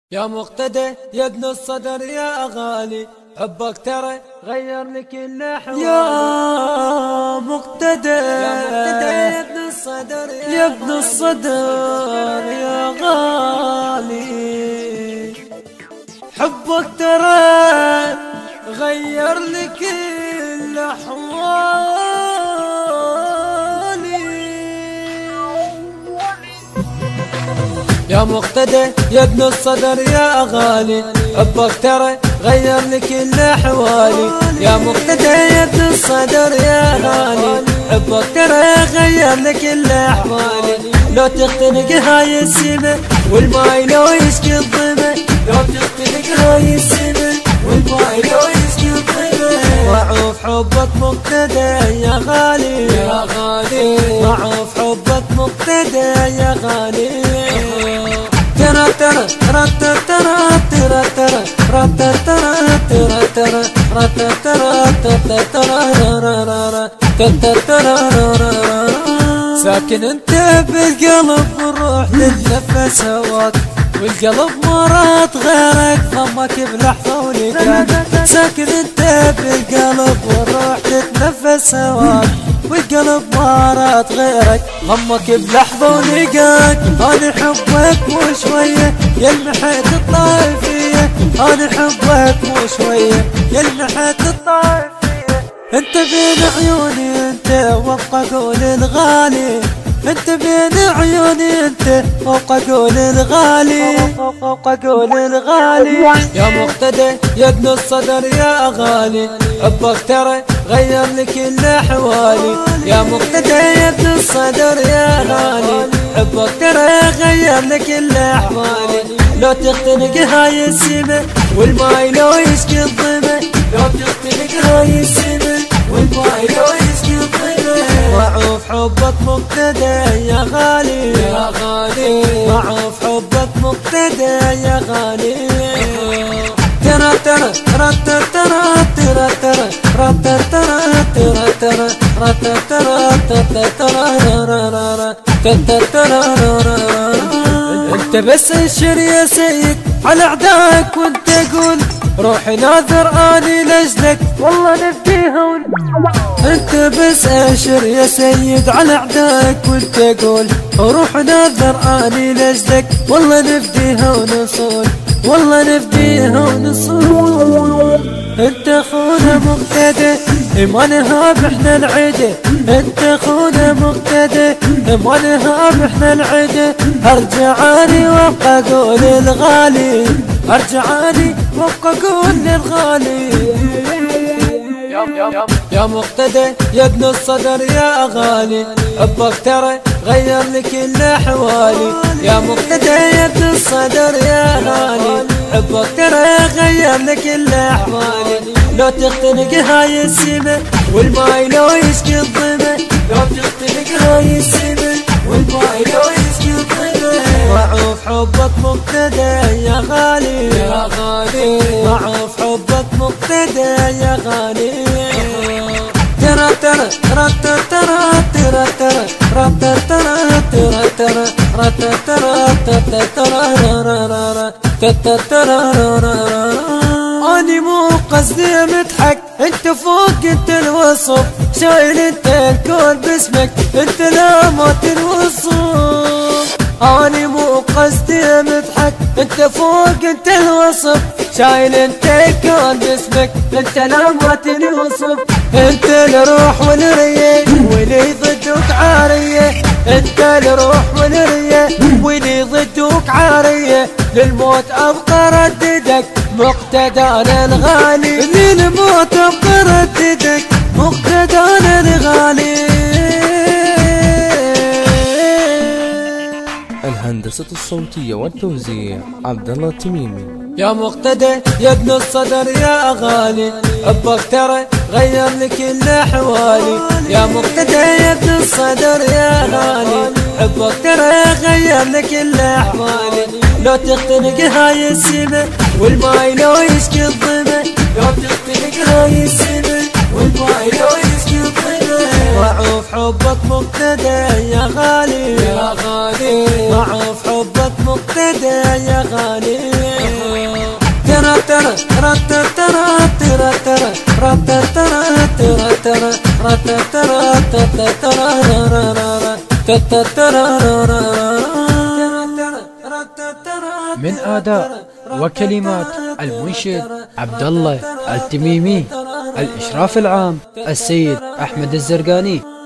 يا مقتدى يا ابن الصدر يا غالي، حبك ترى غير لي كل احوالي. يا مقتدى يا ابن الصدر يا ابن الصدر يا غالي، حبك ترى غير لي كل احوالي. يا مقتدى يا ابن الصدر يا غالي، حبك ترى غير لي كل احوالي. يا مقتدى يا ابن الصدر يا غالي، حبك ترى غير لي كل احوالي. لو تختنق هاي السما والماي لو يسقي الظما، لو تختنق هاي السما والماي لو يسقي الظما، واعوف حبك مقتدى يا غالي يا غالي، واعوف حبك مقتدى يا غالي. ترى ترى ترى ترى ترى ترى ترى ترى ترى ترى ساكن انت بالقلب والروح تتنفس هواك، والقلب مرات غيرك ضمك بلحظة ولقاك. ساكن انت بالقلب والروح تتنفس هواك، والقلب مرات غيرك ضمك بلحظة ولقاك. انا حبك مو شوية يلمحت الطايفية، انا حبك مو شوية يلمحت الطايفية. انت بين عيوني انت وابقى قول الغالي، انت بين عيوني انت وابقى قول الغالي، وابقى قول الغالي. يا مقتدى يا ابن الصدر يا غالي، حبك ترى غير لي كل احوالي. يا مقتدى يا ابن الصدر يا غالي، حبك ترى غير لي كل احوالي. لو تختنق هاي السما والماي لو يسقي الظما، لو تختنق هاي السما والماي لو يسقي الظما، واعوف حبك مقتدى يا غالي يا غالي، واعوف حبك مقتدى يا غالي. ترى ترى ترى ترى ترى ترى ترى ترى انت بس انشر يا سيد على اعدائك وانت قول روحي ناظر اني لاجلك والله نفديها. انت بس انشر يا سيد على اعدائك وانت قول روح ناظر اني لاجلك والله نفديها ونصول، والله نفديها ونصول. انت اخونا مقتدى ما نهاب احنا العده، انت اخونا مقتدى ما نهاب احنا العده. ارجعاني وابقى قول الغالي، ارجعاني وابقى قول الغالي. يا مقتدى يا ابن الصدر يا غالي، حبك ترى غير لي كل احوالي. يا مقتدى يا ابن الصدر يا غالي، حبك ترى غير لي كل احوالي. لو تختنق هاي السما والماي لو يسقي الظما، لو تختنق هاي السما والماي لو يسقي الظما، واعوف حبك مقتدى يا غالي يا غالي، واعوف حبك مقتدى يا غالي. ترى ترى ترى ترى ترى ترى ترى ترى اني مو قصدي مضحك، انت فوق انت الوصف، شايل انت الكون باسمك، انت لا ما تنوصف. اني مو قصدي مضحك، انت فوق انت الوصف، شايل انت الكون باسمك، انت لا ما تنوصف. انت الروح والريه واللي ضدك عاريه، انت الروح والريه واللي ضدك عاريه. للموت ابقى رددك مقتدانا الغالي، للموت ابقى رددك مقتدانا الغالي. الهندسة الصوتية والتوزيع عبد الله التميمي. يا مقتدى يا ابن الصدر يا غالي، حبك ترى غير لي كل احوالي. يا مقتدى يا ابن الصدر يا غالي، حبك ترى غير لي كل احوالي. لو تختنق هاي السما والماي لو يسقي الظما، لو تختنق هاي السما والماي لو يسقي الظما، واعوف حبك مقتدى يا غالي يا غالي، واعوف حبك مقتدى يا غالي. من أداء وكلمات المنشد عبد الله التميمي، الإشراف العام السيد أحمد الزرقاني.